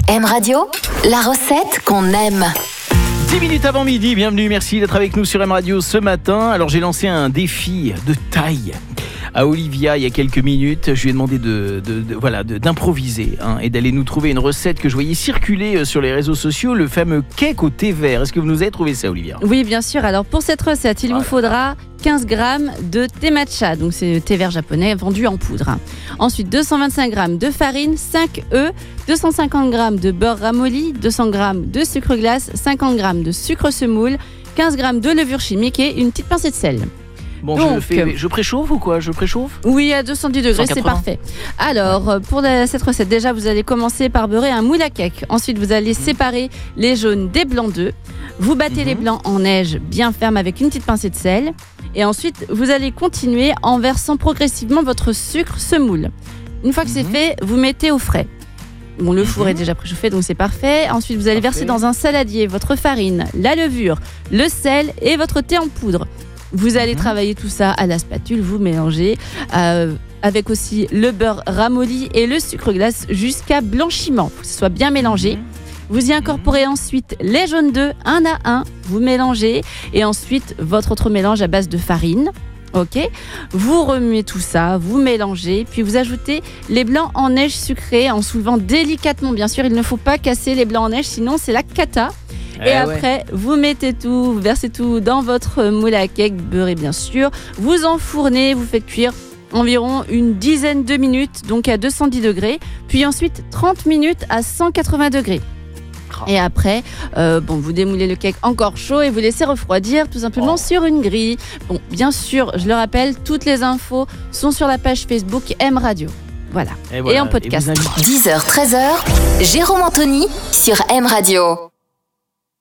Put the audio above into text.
M Radio, la recette qu'on aime. 10 minutes avant midi, bienvenue, merci d'être avec nous sur M Radio ce matin. Alors j'ai lancé un défi de taille à Olivia il y a quelques minutes. Je lui ai demandé d'improviser et d'aller nous trouver une recette que je voyais circuler sur les réseaux sociaux, le fameux cake au thé vert. Est-ce que vous nous avez trouvé ça, Olivia ? Oui, bien sûr. Alors pour cette recette, il vous faudra 15 grammes de thé matcha, donc c'est le thé vert japonais vendu en poudre. Ensuite, 225 grammes de farine, 5 œufs, 250 grammes de beurre ramolli, 200 grammes de sucre glace, 50 grammes de sucre semoule, 15 grammes de levure chimique et une petite pincée de sel. Bon, donc, je préchauffe ou quoi ? Je préchauffe ? Oui, à 210 degrés, 180. C'est parfait. Alors, pour cette recette, déjà, vous allez commencer par beurrer un moule à cake. Ensuite, vous allez séparer les jaunes des blancs d'œufs. Vous battez les blancs en neige bien ferme avec une petite pincée de sel. Et ensuite, vous allez continuer en versant progressivement votre sucre semoule. Une fois que c'est fait, vous mettez au frais. Bon, le four est déjà préchauffé, donc c'est parfait. Ensuite, vous allez verser dans un saladier votre farine, la levure, le sel et votre thé en poudre. Vous allez travailler tout ça à la spatule, vous mélangez avec aussi le beurre ramolli et le sucre glace jusqu'à blanchiment, pour que ce soit bien mélangé. Vous y incorporez ensuite les jaunes d'œufs un à un, vous mélangez et ensuite votre autre mélange à base de farine. Ok, vous remuez tout ça, vous mélangez, puis vous ajoutez les blancs en neige sucrés en soulevant délicatement. Bien sûr, il ne faut pas casser les blancs en neige, sinon c'est la cata. Et après, vous mettez tout, vous versez tout dans votre moule à cake, beurré bien sûr. Vous enfournez, vous faites cuire environ une dizaine de minutes, donc à 210 degrés. Puis ensuite, 30 minutes à 180 degrés. Et après, vous démoulez le cake encore chaud et vous laissez refroidir tout simplement sur une grille. Bon, bien sûr, je le rappelle, toutes les infos sont sur la page Facebook M Radio. Voilà. Et en podcast. 10h, 13h, Jérôme Anthony sur M Radio.